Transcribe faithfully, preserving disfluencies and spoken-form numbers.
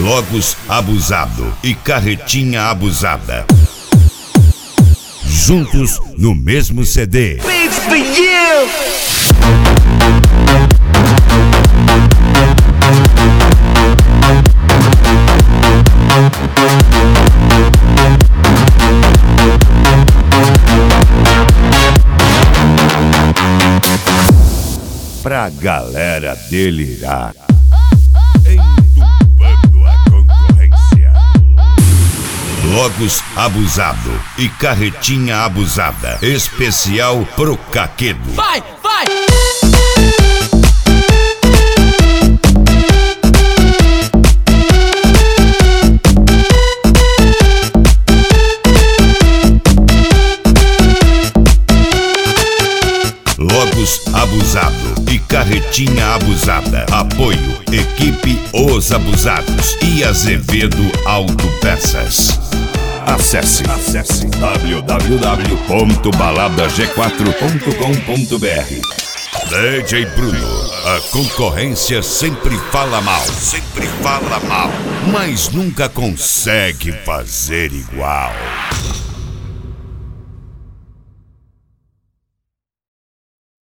Logos Abusado e Carretinha Abusada. Juntos no mesmo C D. Beats for you! Pra galera delirar. Entubando a concorrência. Logos Abusado e Carretinha Abusada. Especial pro Caquedo. Vai, vai! Logos Abusado e Carretinha Abusada. Apoio Equipe Os Abusados e Azevedo Autopeças. Acesse, acesse w w w ponto balada g quatro ponto com ponto b r. D J Bruno, a concorrência sempre fala mal, sempre fala mal, mas nunca consegue fazer igual.